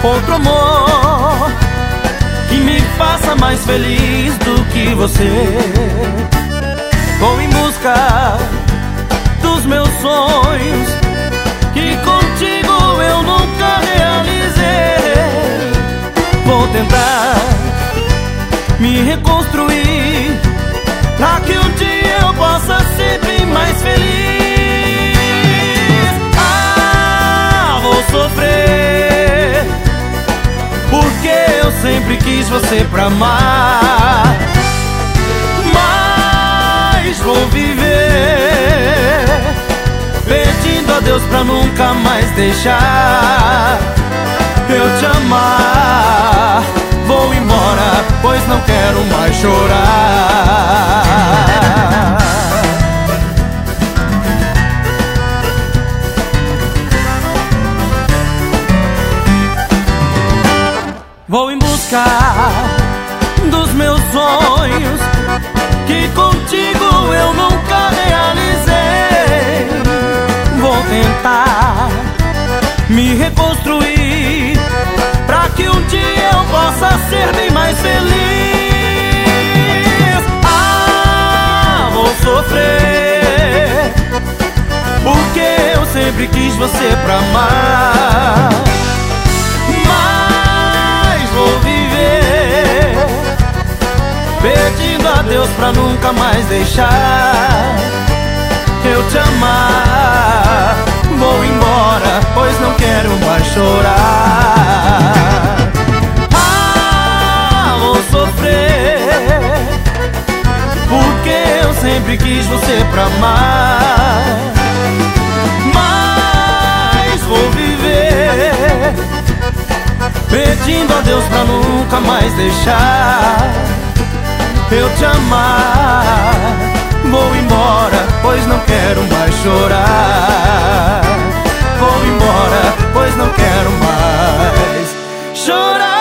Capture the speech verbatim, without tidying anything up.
outro amor que me faça mais feliz do que você. Vou em busca dos meus sonhos que contigo eu nunca realizei. Vou tentar me reconstruir pra que um dia eu possa ser bem mais feliz. Ah, vou sofrer porque eu sempre quis você pra amar, mas vou viver pedindo a Deus pra nunca mais deixar eu te amar. Vou embora, pois não quero mais chorar. Vou em busca dos meus sonhos que contigo eu nunca realizei. Vou tentar me reconstruir pra que um dia eu possa ser bem mais feliz. Ah, vou sofrer porque eu sempre quis você pra amar, mas vou viver pedindo a Deus pra nunca mais deixar eu te amar. Vou embora, pois não quero mais chorar. Ah, vou sofrer porque eu sempre quis você pra amar, mas vou viver pedindo a Deus pra nunca mais deixar eu te amar. Vou embora, pois não quero mais chorar. Vou embora, pois não quero mais chorar.